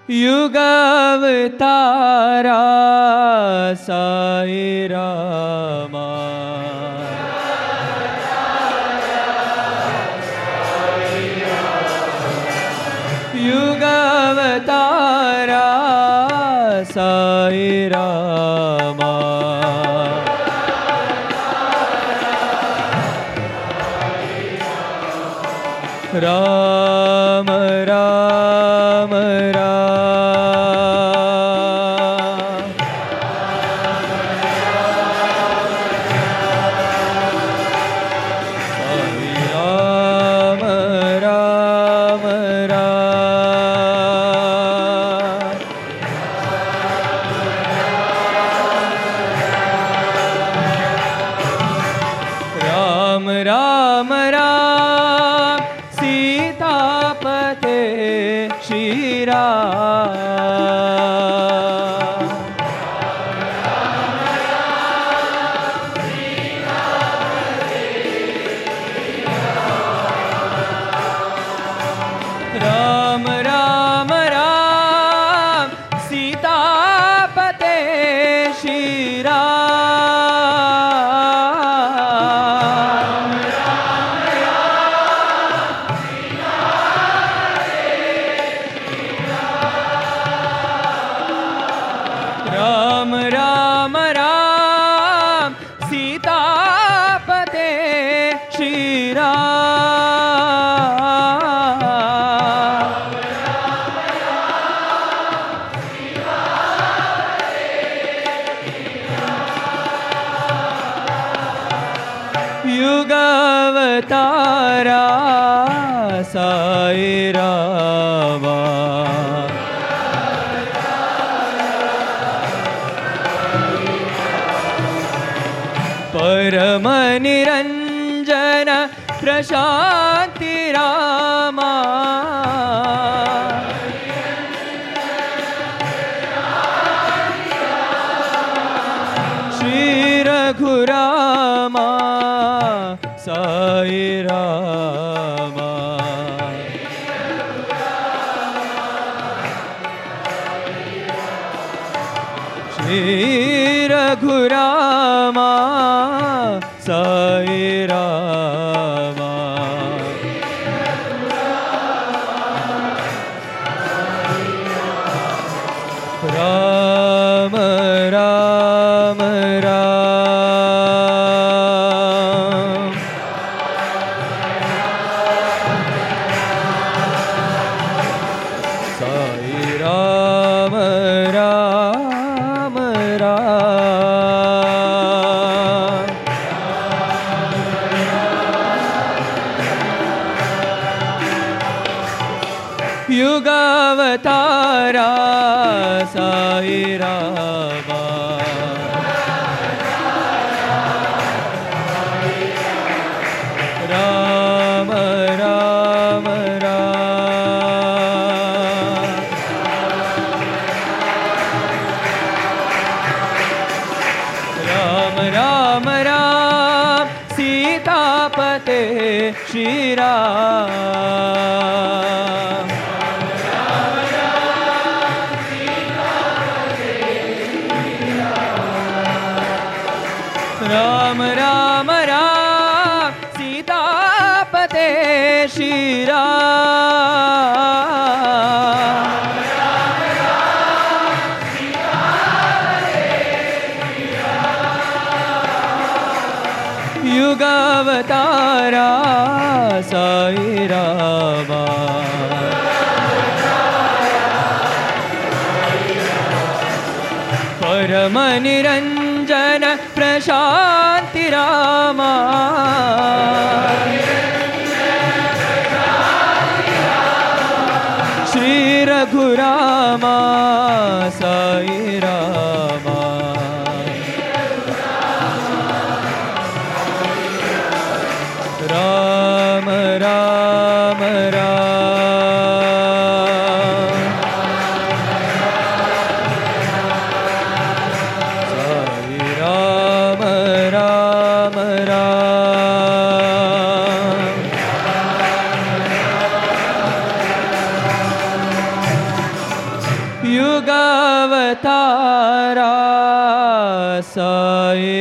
युगावतारा Sai Rama. युगावतारा Sai Rama. Ram Ram Ram Ram सीतापते Shri Ram. Ram Ram Ram सीतापते Shri Ram. Ram Ram सीतापते Shri Ram. युगावतारा Sai Rama. Param Niranjan Prashanti Rama. Shri Raghurama Sai Rama. Shri Raghurama Sai Rama. Ram Ram Ram Sai Ram Ram Ram. युगावतारा Sai Rama. Ram Ram Ram Ram Ram Ram सीतापते Shri Ram. Ram Ram Ram सीतापते Shri Ram. युगावतारा Sai Rama. Param Niranjan Prashanti Rama. Shri Raghurama Sai Rama. Ram Ram Ram Sai Ram Ram Ram. युगावतारा Sai